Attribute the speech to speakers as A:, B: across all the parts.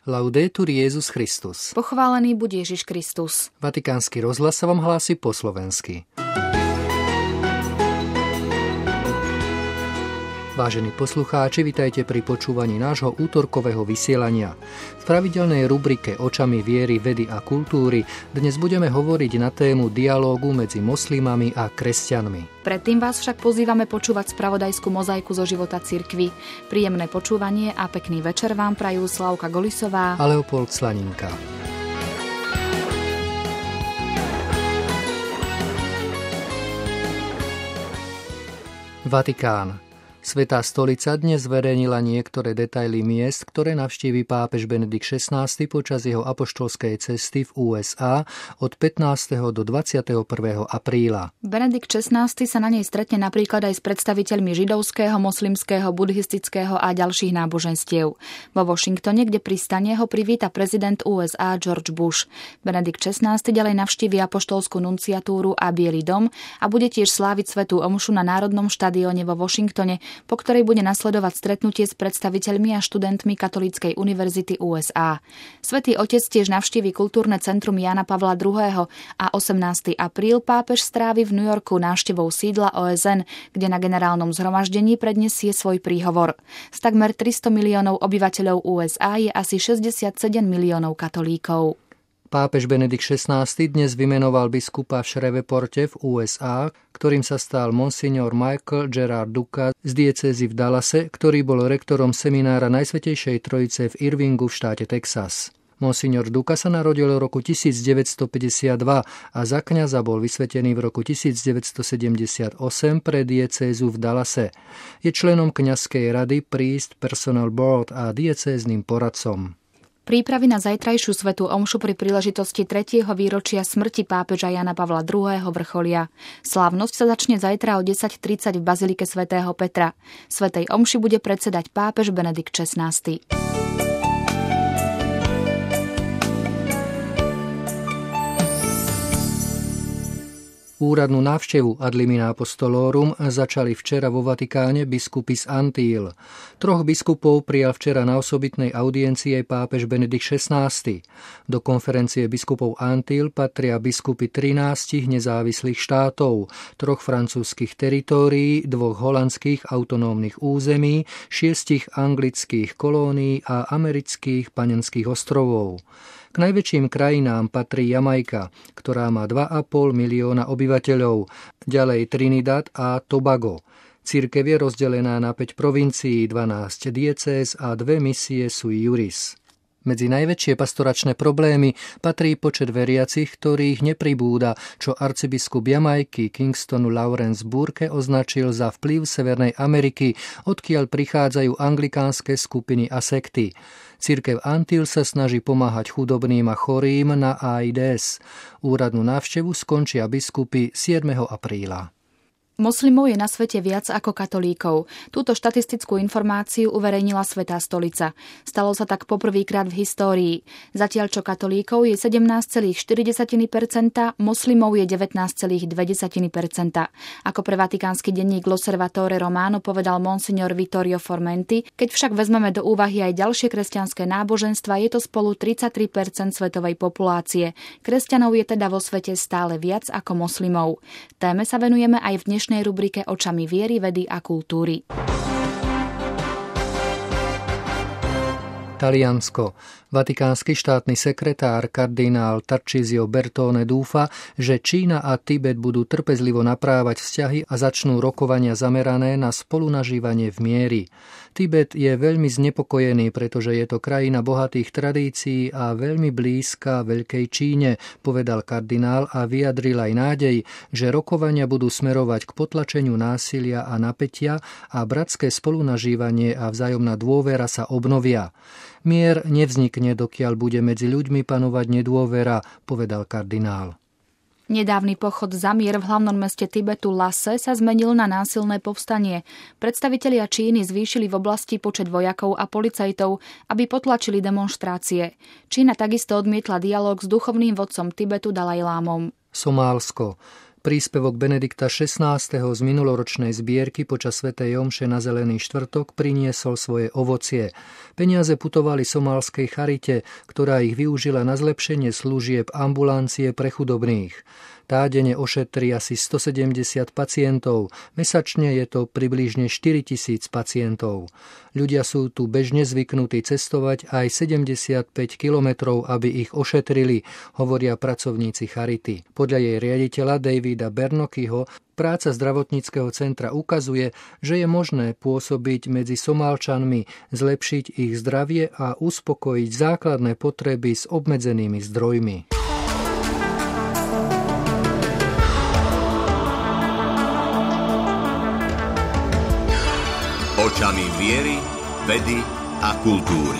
A: Laudetur Jesus Christus.
B: Pochválený buď Ježiš Kristus.
A: Vatikánsky rozhlas sa vám hlási po slovensky. Vážení poslucháči, vitajte pri počúvaní nášho útorkového vysielania. V pravidelnej rubrike Očami viery, vedy a kultúry dnes budeme hovoriť na tému dialógu medzi moslimami a kresťanmi.
B: Predtým vás však pozývame počúvať spravodajskú mozaiku zo života cirkvi. Príjemné počúvanie a pekný večer vám prajú Slavka Golisová
A: a Leopold Slaninka. Vatikán. Svätá stolica dnes zverejnila niektoré detaily miest, ktoré navštívi pápež Benedikt XVI počas jeho apoštolskej cesty v USA od 15. do 21. apríla.
B: Benedikt XVI sa na nej stretne napríklad aj s predstaviteľmi židovského, moslimského, buddhistického a ďalších náboženstiev. Vo Washingtone, kde pristane, ho privíta prezident USA George Bush. Benedikt XVI ďalej navštívi apoštolskú nunciatúru a Biely dom a bude tiež sláviť svätú omšu na Národnom štadióne vo Washingtone, po ktorej bude nasledovať stretnutie s predstaviteľmi a študentmi Katolíckej univerzity USA. Svätý Otec tiež navštívi kultúrne centrum Jána Pavla II. A 18. apríl pápež strávi v New Yorku návštevou sídla OSN, kde na generálnom zhromaždení predniesie svoj príhovor. Z takmer 300 miliónov obyvateľov USA je asi 67 miliónov katolíkov.
A: Pápež Benedikt XVI dnes vymenoval biskupa v Shreveporte v USA, ktorým sa stal monsignor Michael Gerard Duka z diecézy v Dallase, ktorý bol rektorom seminára Najsvätejšej Trojice v Irvingu v štáte Texas. Monsignor Duka sa narodil v roku 1952 a za kňaza bol vysvetený v roku 1978 pre diecézu v Dallase. Je členom kňazskej rady Priest Personal Board a diecézným poradcom.
B: Prípravy na zajtrajšiu svätú omšu pri príležitosti 3. výročia smrti pápeža Jana Pavla II. Vrcholia. Slávnosť sa začne zajtra o 10:30 v bazilike svätého Petra. Svätej omši bude predsedať pápež Benedikt XVI.
A: Úradnú návštevu Ad limina apostolorum začali včera vo Vatikáne biskupy z Antíl. 3 biskupov prijal včera na osobitnej audiencii aj pápež Benedikt XVI. Do konferencie biskupov Antíl patria biskupy 13 nezávislých štátov, 3 francúzskych teritórií, 2 holandských autonómnych území, 6 anglických kolónií a amerických Panenských ostrovov. K najväčším krajinám patrí Jamajka, ktorá má 2,5 milióna obyvateľov, ďalej Trinidad a Tobago. Cirkev je rozdelená na 5 provincií, 12 diecéz a 2 misie sui juris. Medzi najväčšie pastoračné problémy patrí počet veriacich, ktorých nepribúda, čo arcibiskup Jamajky Kingstonu Lawrence Burke označil za vplyv Severnej Ameriky, odkiaľ prichádzajú anglikánske skupiny a sekty. Cirkev Antíl sa snaží pomáhať chudobným a chorým na AIDS. Úradnú návštevu skončia biskupy 7. apríla.
B: Moslimov je na svete viac ako katolíkov. Túto štatistickú informáciu uverejnila Svätá stolica. Stalo sa tak poprvýkrát v histórii. Zatiaľ čo katolíkov je 17,4%, moslimov je 19,2%. Ako pre vatikánsky denník L'Osservatore Romano povedal monsignor Vittorio Formenti, keď však vezmeme do úvahy aj ďalšie kresťanské náboženstva, je to spolu 33% svetovej populácie. Kresťanov je teda vo svete stále viac ako moslimov. Téme sa venujeme aj v dnešnej rubrike Očami viery, vedy a kultúry.
A: Taliansko. Vatikánsky štátny sekretár kardinál Tarcisio Bertone dúfa, že Čína a Tibet budú trpezlivo naprávať vzťahy a začnú rokovania zamerané na spolunažívanie v mieri. Tibet je veľmi znepokojený, pretože je to krajina bohatých tradícií a veľmi blízka Veľkej Číne, povedal kardinál a vyjadril aj nádej, že rokovania budú smerovať k potlačeniu násilia a napätia a bratské spolunažívanie a vzájomná dôvera sa obnovia. Mier nevznikne, dokiaľ bude medzi ľuďmi panovať nedôvera, povedal kardinál.
B: Nedávny pochod za mier v hlavnom meste Tibetu Lhase sa zmenil na násilné povstanie. Predstavitelia Číny zvýšili v oblasti počet vojakov a policajtov, aby potlačili demonštrácie. Čína takisto odmietla dialóg s duchovným vodcom Tibetu Dalajlámom.
A: Somálsko. Príspevok Benedikta XVI. Z minuloročnej zbierky počas svätej omše na Zelený štvrtok priniesol svoje ovocie. Peniaze putovali somálskej charite, ktorá ich využila na zlepšenie služieb ambulancie pre chudobných. Tá denne ošetrí asi 170 pacientov, mesačne je to približne 4000 pacientov. Ľudia sú tu bežne zvyknutí cestovať aj 75 kilometrov, aby ich ošetrili, hovoria pracovníci charity. Podľa jej riaditeľa Davida Bernokyho práca zdravotníckeho centra ukazuje, že je možné pôsobiť medzi Somálčanmi, zlepšiť ich zdravie a uspokojiť základné potreby s obmedzenými zdrojmi.
C: Očami viery, vedy a kultúry.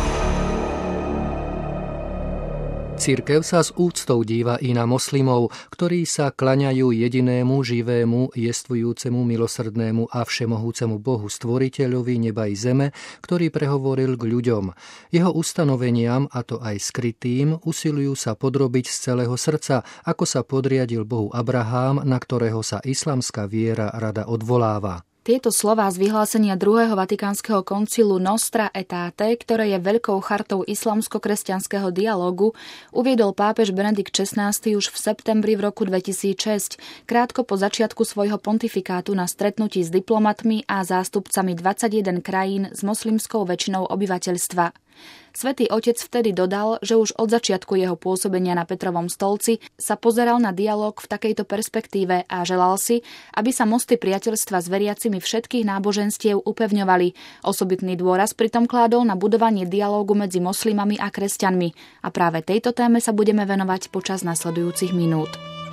A: Cirkev sa s úctou díva i na moslimov, ktorí sa klaňajú jedinému živému, jestvujúcemu, milosrdnému a všemohúcemu Bohu stvoriteľovi neba i zeme, ktorý prehovoril k ľuďom. Jeho ustanoveniam, a to aj skrytým, usilujú sa podrobiť z celého srdca, ako sa podriadil Bohu Abrahám, na ktorého sa islamská viera rada odvoláva.
B: Tieto slová z vyhlásenia druhého vatikánskeho koncilu Nostra Aetate, ktoré je veľkou chartou islamsko-kresťanského dialógu, uviedol pápež Benedikt XVI už v septembri v roku 2006, krátko po začiatku svojho pontifikátu na stretnutí s diplomatmi a zástupcami 21 krajín s moslimskou väčšinou obyvateľstva. Svätý Otec vtedy dodal, že už od začiatku jeho pôsobenia na Petrovom stolci sa pozeral na dialóg v takejto perspektíve a želal si, aby sa mosty priateľstva s veriacimi všetkých náboženstiev upevňovali. Osobitný dôraz pritom kládol na budovanie dialógu medzi moslimami a kresťanmi. A práve tejto téme sa budeme venovať počas nasledujúcich minút.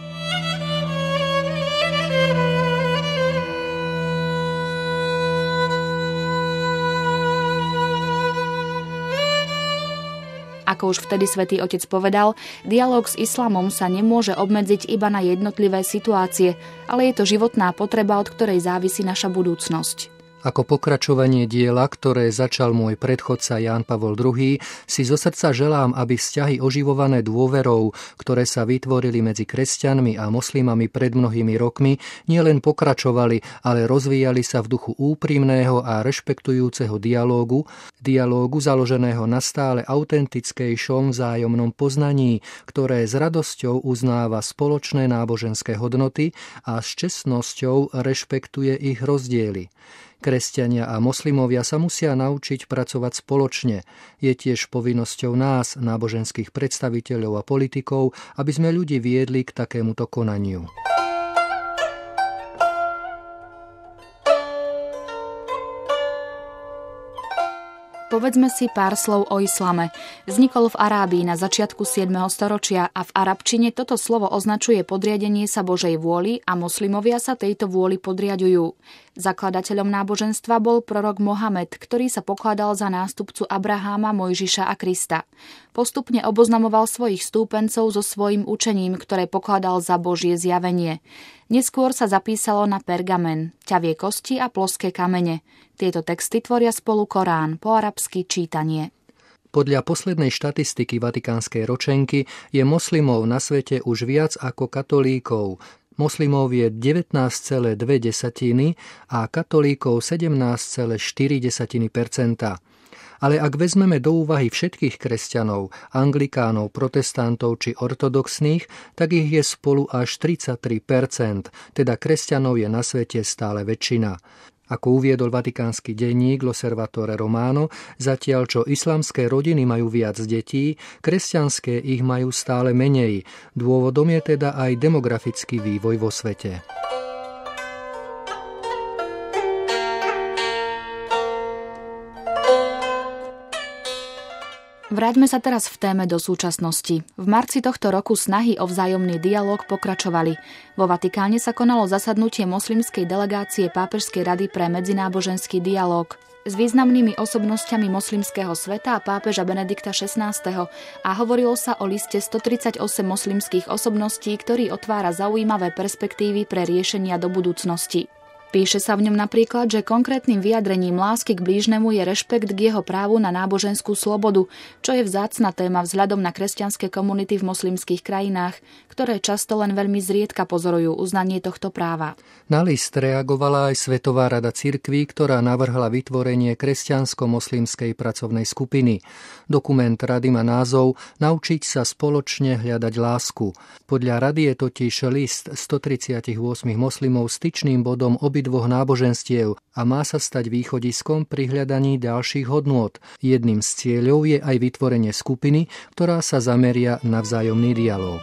B: Ako už vtedy Svätý Otec povedal, dialóg s islamom sa nemôže obmedziť iba na jednotlivé situácie, ale je to životná potreba, od ktorej závisí naša budúcnosť.
A: Ako pokračovanie diela, ktoré začal môj predchodca Ján Pavol II, si zo srdca želám, aby vzťahy oživované dôverou, ktoré sa vytvorili medzi kresťanmi a moslimami pred mnohými rokmi, nielen pokračovali, ale rozvíjali sa v duchu úprimného a rešpektujúceho dialógu založeného na stále autentickejšom vzájomnom poznaní, ktoré s radosťou uznáva spoločné náboženské hodnoty a s čestnosťou rešpektuje ich rozdiely. Kresťania a moslimovia sa musia naučiť pracovať spoločne. Je tiež povinnosťou nás, náboženských predstaviteľov a politikov, aby sme ľudí viedli k takémuto konaniu.
B: Povedzme si pár slov o islame. Vznikol v Arábii na začiatku 7. storočia a v arabčine toto slovo označuje podriadenie sa Božej vôli a moslimovia sa tejto vôli podriaďujú. Zakladateľom náboženstva bol prorok Mohamed, ktorý sa pokladal za nástupcu Abraháma, Mojžiša a Krista. Postupne oboznamoval svojich stúpencov so svojím učením, ktoré pokladal za Božie zjavenie. Neskôr sa zapísalo na pergamen, ťavie kosti a ploské kamene. Tieto texty tvoria spolu Korán, po arabsky čítanie.
A: Podľa poslednej štatistiky vatikánskej ročenky je moslimov na svete už viac ako katolíkov. Moslimov je 19,2 a katolíkov 17,4 %. Ale ak vezmeme do úvahy všetkých kresťanov, anglikánov, protestantov či ortodoxných, tak ich je spolu až 33%, teda kresťanov je na svete stále väčšina. Ako uviedol vatikánsky denník L'Osservatore Romano, zatiaľ čo islamské rodiny majú viac detí, kresťanské ich majú stále menej. Dôvodom je teda aj demografický vývoj vo svete.
B: Vráťme sa teraz v téme do súčasnosti. V marci tohto roku snahy o vzájomný dialóg pokračovali. Vo Vatikáne sa konalo zasadnutie moslimskej delegácie Pápežskej rady pre medzináboženský dialóg s významnými osobnosťami moslimského sveta a pápeža Benedikta XVI. A hovorilo sa o liste 138 moslimských osobností, ktorý otvára zaujímavé perspektívy pre riešenia do budúcnosti. Píše sa v ňom napríklad, že konkrétnym vyjadrením lásky k blížnemu je rešpekt k jeho právu na náboženskú slobodu, čo je vzácna téma vzhľadom na kresťanské komunity v moslimských krajinách, ktoré často len veľmi zriedka pozorujú uznanie tohto práva.
A: Na list reagovala aj Svetová rada cirkví, ktorá navrhla vytvorenie kresťansko-moslimskej pracovnej skupiny. Dokument rady má názov Naučiť sa spoločne hľadať lásku. Podľa rady je totiž list 138 moslimov styčným bodom obidvoch náboženstiev a má sa stať východiskom pri hľadaní ďalších hodnôt. Jedným z cieľov je aj vytvorenie skupiny, ktorá sa zameria na vzájomný dialóg.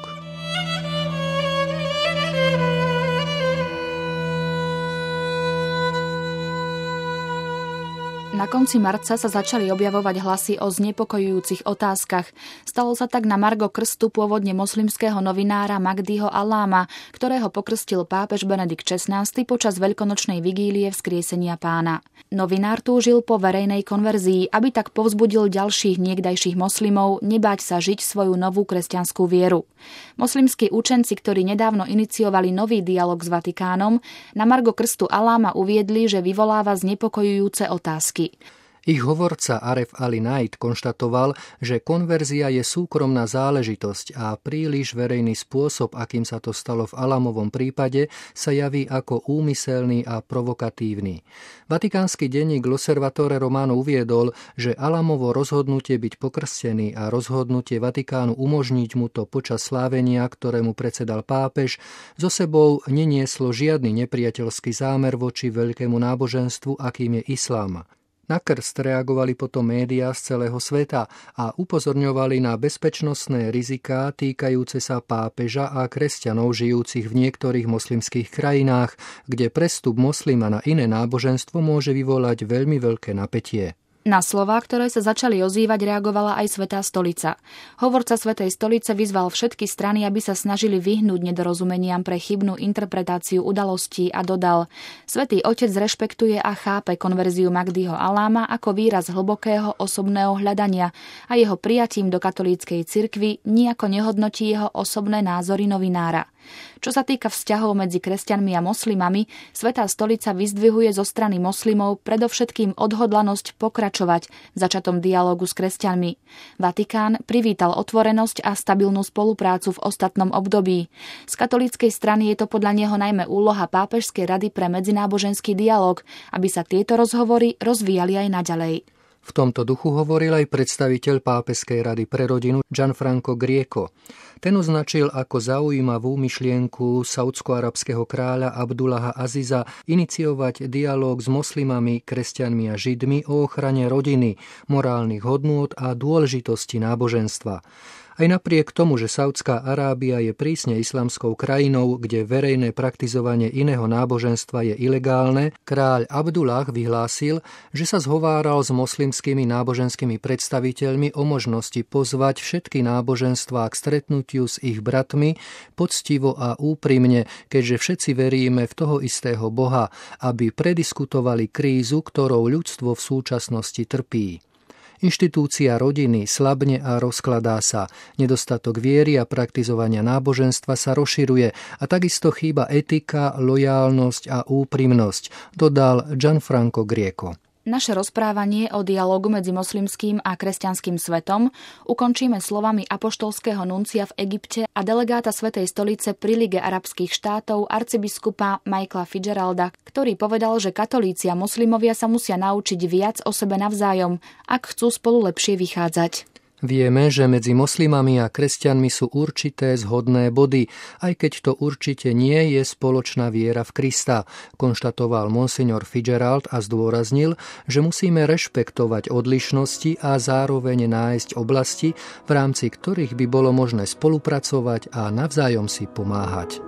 B: Na konci marca sa začali objavovať hlasy o znepokojujúcich otázkach. Stalo sa tak na margo krstu pôvodne moslimského novinára Mahdiho Aláma, ktorého pokrstil pápež Benedikt XVI počas veľkonočnej vigílie Vzkriesenia Pána. Novinár túžil po verejnej konverzii, aby tak povzbudil ďalších niekdajších moslimov nebáť sa žiť svoju novú kresťanskú vieru. Moslimskí učenci, ktorí nedávno iniciovali nový dialog s Vatikánom, na margo krstu Aláma uviedli, že vyvoláva znepokojujúce otázky.
A: Ich hovorca Aref Ali Naid konštatoval, že konverzia je súkromná záležitosť a príliš verejný spôsob, akým sa to stalo v Alamovom prípade, sa javí ako úmyselný a provokatívny. Vatikánsky denník L'Osservatore Romano uviedol, že Alamovo rozhodnutie byť pokrstený a rozhodnutie Vatikánu umožniť mu to počas slávenia, ktorému predsedal pápež, so sebou nenieslo žiadny nepriateľský zámer voči veľkému náboženstvu, akým je islám. Na krst reagovali potom médiá z celého sveta a upozorňovali na bezpečnostné riziká týkajúce sa pápeža a kresťanov žijúcich v niektorých moslimských krajinách, kde prestup moslima na iné náboženstvo môže vyvolať veľmi veľké napätie.
B: Na slová, ktoré sa začali ozývať, reagovala aj Svätá stolica. Hovorca Svätej stolice vyzval všetky strany, aby sa snažili vyhnúť nedorozumeniam pre chybnú interpretáciu udalostí a dodal: Svätý Otec rešpektuje a chápe konverziu Mahdiho Aláma ako výraz hlbokého osobného hľadania a jeho prijatím do katolíckej cirkvi nijako nehodnotí jeho osobné názory novinára. Čo sa týka vzťahov medzi kresťanmi a moslimami, Svätá stolica vyzdvihuje zo strany moslimov predovšetkým odhodlanosť pokračovať v začatom dialógu s kresťanmi. Vatikán privítal otvorenosť a stabilnú spoluprácu v ostatnom období. Z katolíckej strany je to podľa neho najmä úloha Pápežskej rady pre medzináboženský dialóg, aby sa tieto rozhovory rozvíjali aj naďalej.
A: V tomto duchu hovoril aj predstaviteľ Pápežskej rady pre rodinu Gianfranco Grieco. Ten označil ako zaujímavú myšlienku saúdsko-arabského kráľa Abdullaha Aziza iniciovať dialóg s moslimami, kresťanmi a židmi o ochrane rodiny, morálnych hodnôt a dôležitosti náboženstva. Aj napriek tomu, že Saudská Arábia je prísne islamskou krajinou, kde verejné praktizovanie iného náboženstva je ilegálne, kráľ Abdullah vyhlásil, že sa zhováral s moslimskými náboženskými predstaviteľmi o možnosti pozvať všetky náboženstvá k stretnutiu s ich bratmi poctivo a úprimne, keďže všetci veríme v toho istého Boha, aby prediskutovali krízu, ktorou ľudstvo v súčasnosti trpí. Inštitúcia rodiny slabne a rozkladá sa. Nedostatok viery a praktizovania náboženstva sa rozširuje a takisto chýba etika, lojálnosť a úprimnosť, dodal Gianfranco Grieco.
B: Naše rozprávanie o dialógu medzi moslimským a kresťanským svetom ukončíme slovami apoštolského nuncia v Egypte a delegáta Svätej stolice pri Lige arabských štátov arcibiskupa Michaela Fitzgeralda, ktorý povedal, že katolíci a moslimovia sa musia naučiť viac o sebe navzájom, ak chcú spolu lepšie vychádzať.
A: Vieme, že medzi moslimami a kresťanmi sú určité zhodné body, aj keď to určite nie je spoločná viera v Krista, konštatoval monsignor Fitzgerald a zdôraznil, že musíme rešpektovať odlišnosti a zároveň nájsť oblasti, v rámci ktorých by bolo možné spolupracovať a navzájom si pomáhať.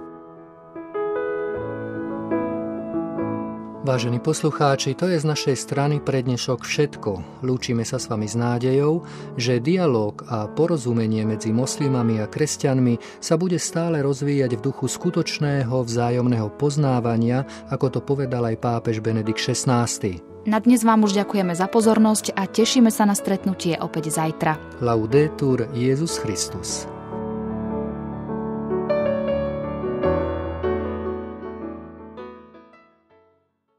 A: Vážení poslucháči, to je z našej strany pre dnešok všetko. Lúčime sa s vami s nádejou, že dialóg a porozumenie medzi moslimami a kresťanmi sa bude stále rozvíjať v duchu skutočného vzájomného poznávania, ako to povedal aj pápež Benedikt XVI.
B: Na dnes vám už ďakujeme za pozornosť a tešíme sa na stretnutie opäť zajtra.
A: Laudetur Jesus Christus.